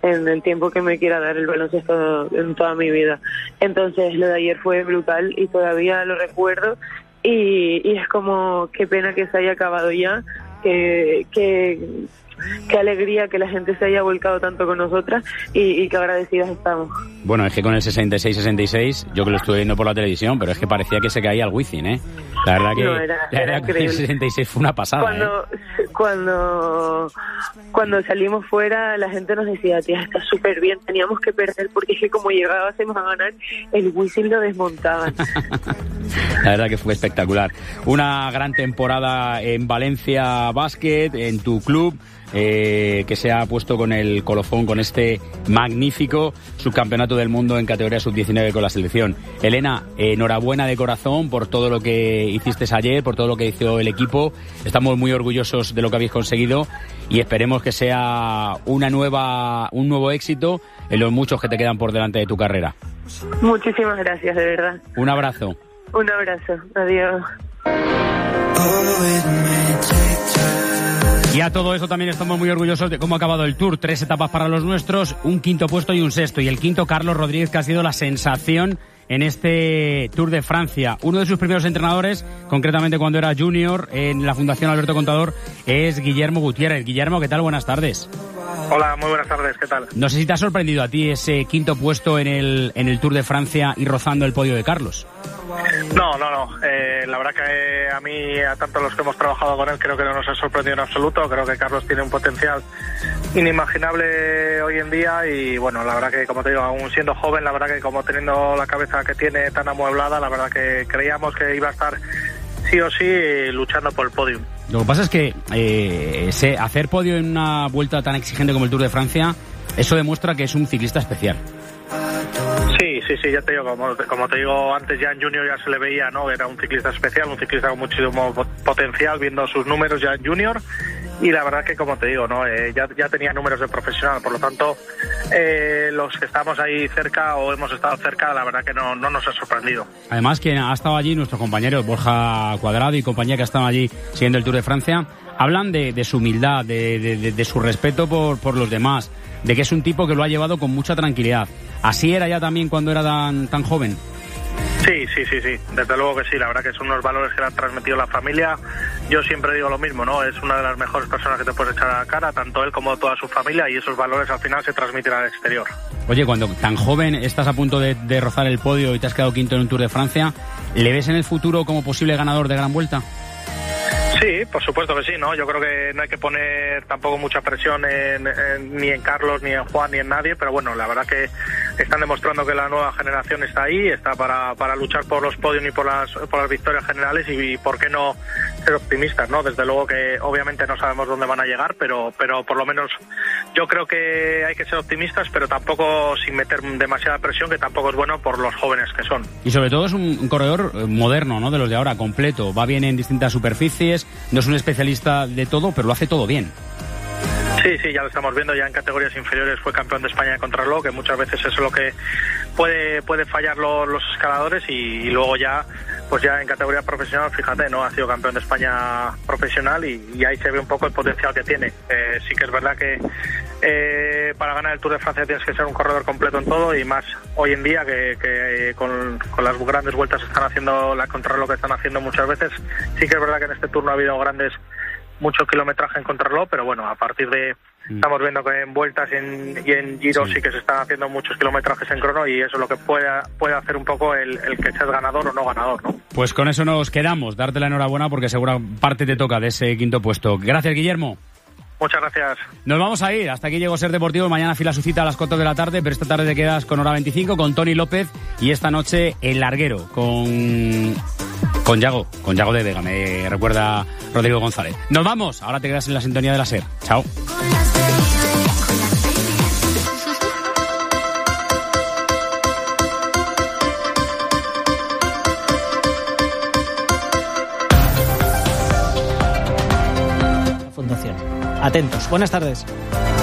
en el tiempo que me quiera dar el baloncesto en toda mi vida. Entonces lo de ayer fue brutal y todavía lo recuerdo y es como qué pena que se haya acabado ya, qué alegría que la gente se haya volcado tanto con nosotras y qué agradecidas estamos. Bueno, es que con el 66-66, yo que lo estuve viendo por la televisión, pero es que parecía que se caía el Wizzing, ¿eh? La verdad que, no, era con el 66 fue una pasada. Cuando salimos fuera, la gente nos decía, tía, está súper bien, teníamos que perder, porque es que como llegásemos a ganar, el Wizzing lo desmontaban. La verdad que fue espectacular. Una gran temporada en Valencia Basket, en tu club, que se ha puesto con el colofón con este magnífico subcampeonato del mundo en categoría sub-19 con la selección. Elena, enhorabuena de corazón por todo lo que hiciste ayer, por todo lo que hizo el equipo. Estamos muy orgullosos de lo que habéis conseguido y esperemos que sea un nuevo éxito en los muchos que te quedan por delante de tu carrera. Muchísimas gracias, de verdad. Un abrazo. Un abrazo. Adiós. Y a todo eso también estamos muy orgullosos de cómo ha acabado el Tour. 3 etapas para los nuestros, un quinto puesto y un sexto. Y el quinto, Carlos Rodríguez, que ha sido la sensación en este Tour de Francia. Uno de sus primeros entrenadores, concretamente cuando era junior en la Fundación Alberto Contador, es Guillermo Gutiérrez. Guillermo, ¿qué tal? Buenas tardes. Hola, muy buenas tardes, ¿qué tal? No sé si te ha sorprendido a ti ese quinto puesto en el Tour de Francia y rozando el podio de Carlos. No. La verdad que a mí, a tanto los que hemos trabajado con él, creo que no nos ha sorprendido en absoluto. Creo que Carlos tiene un potencial inimaginable hoy en día y bueno, la verdad que, como te digo, aún siendo joven, la verdad que como teniendo la cabeza que tiene tan amueblada, la verdad que creíamos que iba a estar sí o sí luchando por el podium. Lo que pasa es que hacer podio en una vuelta tan exigente como el Tour de Francia, eso demuestra que es un ciclista especial. Sí, ya te digo, como te digo antes, ya en Junior ya se le veía, ¿no? Era un ciclista especial, un ciclista con muchísimo potencial, viendo sus números ya en Junior, y la verdad que, como te digo, ¿no? Ya tenía números de profesional, por lo tanto, los que estamos ahí cerca o hemos estado cerca, la verdad que no nos ha sorprendido. Además, quien ha estado allí, nuestros compañeros Borja Cuadrado y compañía que ha estado allí siguiendo el Tour de Francia, hablan de su humildad, de su respeto por los demás, de que es un tipo que lo ha llevado con mucha tranquilidad. ¿Así era ya también cuando era tan joven? Sí, desde luego que sí, la verdad que son unos valores que le han transmitido la familia. Yo siempre digo lo mismo, ¿no? Es una de las mejores personas que te puedes echar a la cara, tanto él como toda su familia, y esos valores al final se transmiten al exterior. Oye, cuando tan joven estás a punto de rozar el podio y te has quedado quinto en un Tour de Francia, ¿le ves en el futuro como posible ganador de Gran Vuelta? Sí, por supuesto que sí, ¿no? Yo creo que no hay que poner tampoco mucha presión ni en Carlos, ni en Juan, ni en nadie, pero bueno, la verdad que están demostrando que la nueva generación está ahí, está para luchar por los podios y por las victorias generales y por qué no ser optimistas, ¿no? Desde luego que obviamente no sabemos dónde van a llegar, pero por lo menos yo creo que hay que ser optimistas, pero tampoco sin meter demasiada presión, que tampoco es bueno por los jóvenes que son. Y sobre todo es un corredor moderno, ¿no? De los de ahora, completo, va bien en distintas superficies, no es un especialista de todo, pero lo hace todo bien. Sí, ya lo estamos viendo, ya en categorías inferiores fue campeón de España de contrarreloj, que muchas veces eso es lo que puede fallar los escaladores, y luego ya pues ya en categoría profesional, fíjate, no ha sido campeón de España profesional y ahí se ve un poco el potencial que tiene. Sí que es verdad que para ganar el Tour de Francia tienes que ser un corredor completo en todo, y más hoy en día que con las grandes vueltas que están haciendo, la contrarreloj que están haciendo muchas veces. Sí que es verdad que en este Tour no ha habido mucho kilometraje en contrarreloj, pero bueno, a partir de estamos viendo que en vueltas y en Giro sí que se están haciendo muchos kilometrajes en crono, y eso es lo que puede hacer un poco el que seas ganador o no ganador, ¿no? Pues con eso nos quedamos, darte la enhorabuena porque segura parte te toca de ese quinto puesto. Gracias, Guillermo. Muchas gracias. Nos vamos a ir. Hasta aquí llegó Ser Deportivo. Mañana fila su cita a las 4 de la tarde, pero esta tarde te quedas con Hora 25, con Tony López, y esta noche El Larguero, con Yago de Vega, me recuerda Rodrigo González. Nos vamos. Ahora te quedas en la sintonía de la SER. Chao. Fundación. Atentos. Buenas tardes.